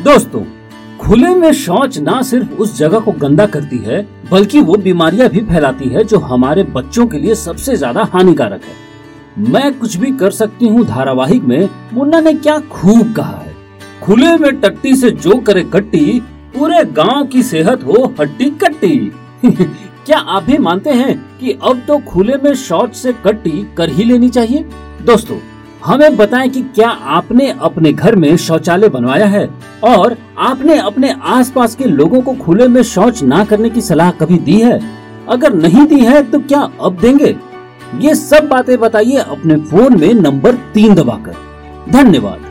दोस्तों, खुले में शौच ना सिर्फ उस जगह को गंदा करती है, बल्कि वो बीमारियां भी फैलाती है जो हमारे बच्चों के लिए सबसे ज्यादा हानिकारक है। मैं कुछ भी कर सकती हूँ धारावाहिक में मुन्ना ने क्या खूब कहा है, खुले में टट्टी से जो करे कट्टी, पूरे गांव की सेहत हो हट्टी कट्टी। क्या आप भी मानते हैं कि अब तो खुले में शौच से कट्टी कर ही लेनी चाहिए? दोस्तों, हमें बताएं कि क्या आपने अपने घर में शौचालय बनवाया है और आपने अपने आसपास के लोगों को खुले में शौच ना करने की सलाह कभी दी है? अगर नहीं दी है तो क्या अब देंगे? ये सब बातें बताइए अपने फोन में नंबर 3 दबाकर। धन्यवाद।